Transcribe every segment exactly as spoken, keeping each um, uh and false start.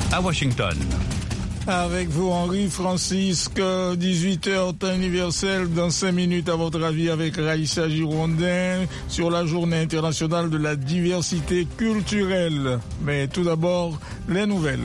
à Washington. Avec vous, Henri Francisque, dix-huit heures, temps universel, dans cinq minutes, à votre avis, avec Raïssa Girondin, sur la journée internationale de la diversité culturelle. Mais tout d'abord, les nouvelles.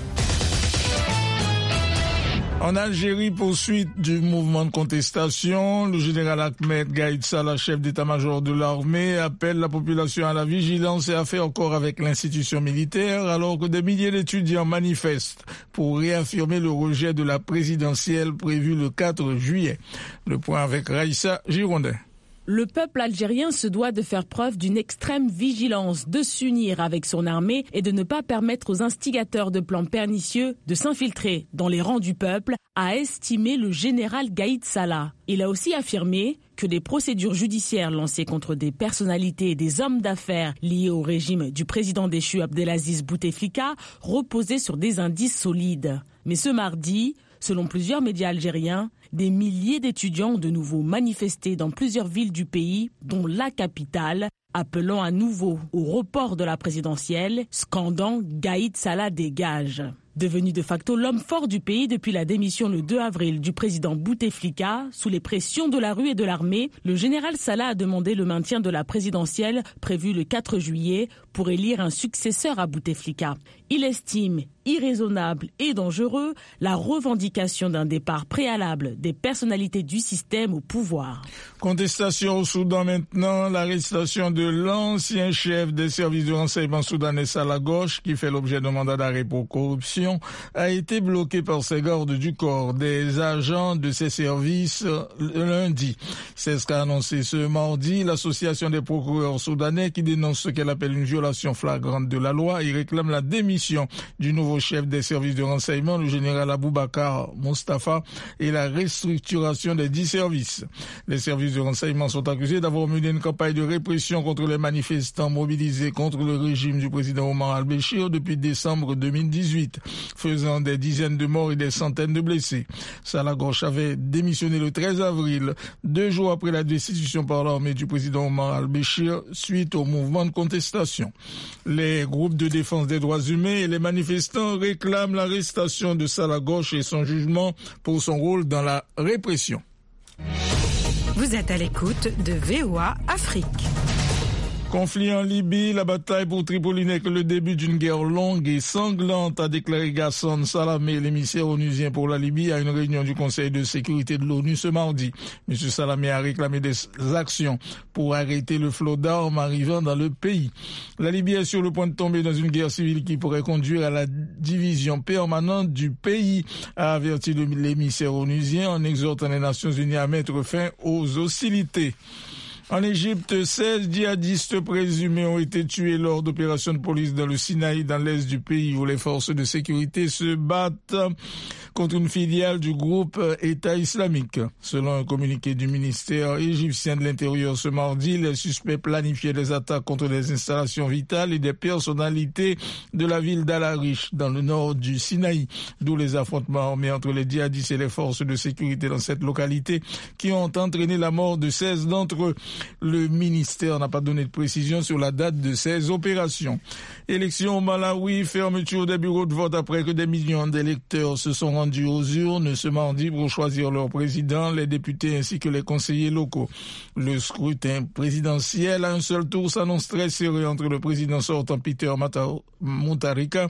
En Algérie, poursuite du mouvement de contestation, le général Ahmed Gaïd Salah, chef d'état-major de l'armée, appelle la population à la vigilance et à faire corps avec l'institution militaire, alors que des milliers d'étudiants manifestent pour réaffirmer le rejet de la présidentielle prévue le quatre juillet. Le point avec Raïssa Girondin. Le peuple algérien se doit de faire preuve d'une extrême vigilance, de s'unir avec son armée et de ne pas permettre aux instigateurs de plans pernicieux de s'infiltrer dans les rangs du peuple, a estimé le général Gaïd Salah. Il a aussi affirmé que des procédures judiciaires lancées contre des personnalités et des hommes d'affaires liés au régime du président déchu Abdelaziz Bouteflika reposaient sur des indices solides. Mais ce mardi, selon plusieurs médias algériens, des milliers d'étudiants ont de nouveau manifesté dans plusieurs villes du pays, dont la capitale, appelant à nouveau au report de la présidentielle, scandant « Gaïd Salah dégage ». Devenu de facto l'homme fort du pays depuis la démission le deux avril du président Bouteflika, sous les pressions de la rue et de l'armée, le général Salah a demandé le maintien de la présidentielle prévue le quatre juillet pour élire un successeur à Bouteflika. Il estime irraisonnable et dangereux la revendication d'un départ préalable des personnalités du système au pouvoir. Contestation au Soudan maintenant, l'arrestation de l'ancien chef des services de renseignement soudanais Salah Ghosh, qui fait l'objet d'un mandat d'arrêt pour corruption, a été bloqué par ses gardes du corps, des agents de ses services lundi. C'est ce qu'a annoncé ce mardi l'association des procureurs soudanais qui dénonce ce qu'elle appelle une violation flagrante de la loi et réclame la démission du nouveau chef des services de renseignement, le général Aboubakar Mustafa, et la restructuration des dix services. Les services de renseignement sont accusés d'avoir mené une campagne de répression contre les manifestants mobilisés contre le régime du président Omar al-Béchir depuis décembre deux mille dix-huit, faisant des dizaines de morts et des centaines de blessés. Salah Ghosh avait démissionné le treize avril, deux jours après la destitution par l'armée du président Omar al-Béchir, suite au mouvement de contestation. Les groupes de défense des droits humains et les manifestants réclament l'arrestation de Salah Ghosh et son jugement pour son rôle dans la répression. Vous êtes à l'écoute de V O A Afrique. Conflit en Libye, la bataille pour Tripoli n'est que le début d'une guerre longue et sanglante, a déclaré Ghassan Salamé, l'émissaire onusien pour la Libye, à une réunion du Conseil de sécurité de l'ONU ce mardi. M. Salamé a réclamé des actions pour arrêter le flot d'armes arrivant dans le pays. La Libye est sur le point de tomber dans une guerre civile qui pourrait conduire à la division permanente du pays, a averti l'émissaire onusien en exhortant les Nations Unies à mettre fin aux hostilités. En Égypte, seize djihadistes présumés ont été tués lors d'opérations de police dans le Sinaï, dans l'est du pays, où les forces de sécurité se battent contre une filiale du groupe État islamique. Selon un communiqué du ministère égyptien de l'Intérieur ce mardi, les suspects planifiaient des attaques contre des installations vitales et des personnalités de la ville d'Al-Arish, dans le nord du Sinaï, d'où les affrontements armés entre les djihadistes et les forces de sécurité dans cette localité, qui ont entraîné la mort de seize d'entre eux. Le ministère n'a pas donné de précision sur la date de ces opérations. Élection au Malawi, fermeture des bureaux de vote après que des millions d'électeurs se sont rendus aux urnes ce mardi pour choisir leur président, les députés ainsi que les conseillers locaux. Le scrutin présidentiel à un seul tour s'annonce très serré entre le président sortant Peter Mutharika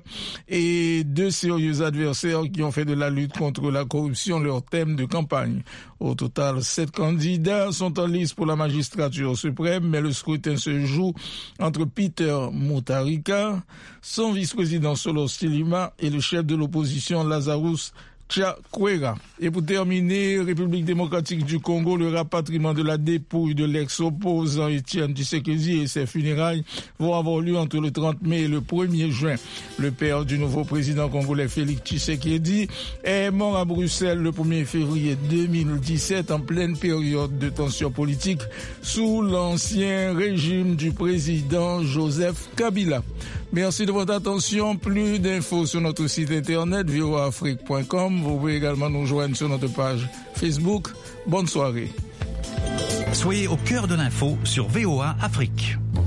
et deux sérieux adversaires qui ont fait de la lutte contre la corruption leur thème de campagne. Au total, sept candidats sont en lice pour la magistrature suprême, mais le scrutin se joue entre Peter Mutharika, son vice-président Solos Chilima et le chef de l'opposition Lazarus Chakwera. Et pour terminer, République démocratique du Congo, le rapatriement de la dépouille de l'ex-opposant Étienne Tshisekedi et ses funérailles vont avoir lieu entre le trente mai et le premier juin. Le père du nouveau président congolais Félix Tshisekedi est mort à Bruxelles le premier février deux mille dix-sept en pleine période de tension politique sous l'ancien régime du président Joseph Kabila. Merci de votre attention. Plus d'infos sur notre site internet v o a afrique point com. Vous pouvez également nous joindre sur notre page Facebook. Bonne soirée. Soyez au cœur de l'info sur V O A Afrique.